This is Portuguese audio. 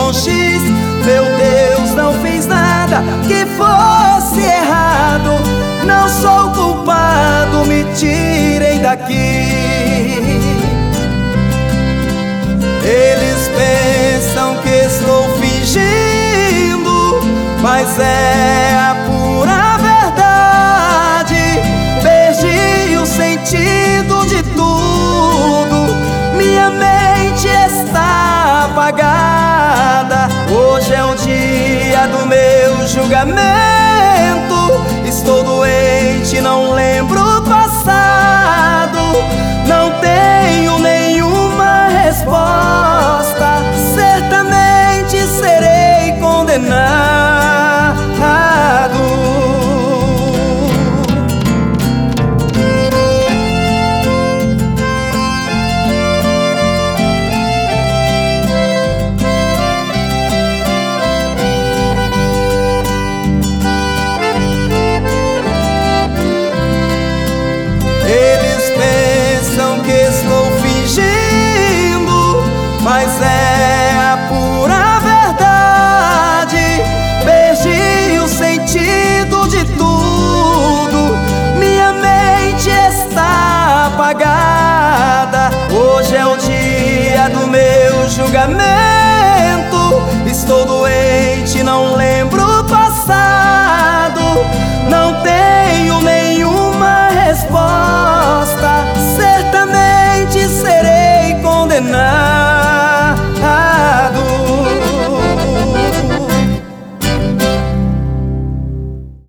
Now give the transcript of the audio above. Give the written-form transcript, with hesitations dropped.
com X. Meu Deus, não fiz nada que fosse errado. Não sou culpado, me tirem daqui. Eles pensam que estou fingindo, mas é a pura verdade. Perdi o sentido de tudo, minha mente está apagada. Hoje é o dia do meu julgamento. Estou doente, não lembro o passado. Não tenho nenhuma resposta. Certamente serei condenado. Eles pensam que estou fingindo, mas é a pura verdade. Perdi o sentido de tudo, minha mente está apagada. Hoje é o dia do meu julgamento. Estou doente, não